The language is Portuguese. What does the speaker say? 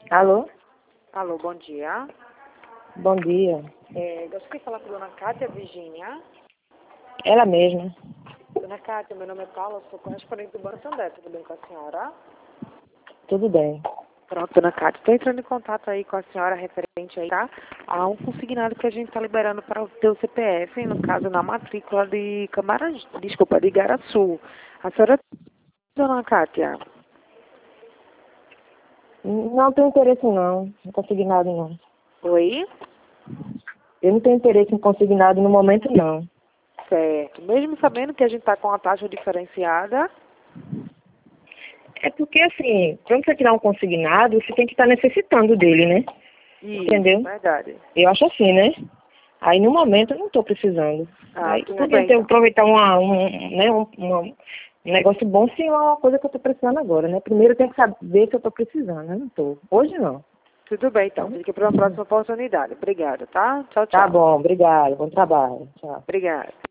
Alô? Alô, bom dia. Bom dia. Gostaria de falar com a dona Cátia Virgínia. Ela mesma. Dona Cátia, meu nome é Paula, sou correspondente do Banco Santander, tudo bem com a senhora? Tudo bem. Pronto, dona Cátia, estou entrando em contato aí com a senhora referente aí, tá? A um consignado que a gente está liberando para o teu CPF, no caso, na matrícula de de Igaraçu. A senhora, dona Cátia? Não tenho interesse não, em consignado não. Oi? Eu não tenho interesse em consignado no momento não. Certo. Mesmo sabendo que a gente está com a taxa diferenciada. É porque assim, quando você tirar um consignado, você tem que estar necessitando dele, né? Isso, Entendeu? verdade. Eu acho assim, né? Aí no momento eu não estou precisando. Ah, Aí tudo podia bem, ter, então. aproveitar um negócio bom se é uma coisa que eu estou precisando agora, né? Primeiro eu tenho que saber se eu estou precisando, eu não estou. Hoje não. Tudo bem, então. Fique para uma próxima oportunidade. Obrigada, tá? Tchau, Tá tchau. bom, obrigado, bom trabalho. Tchau. Obrigada.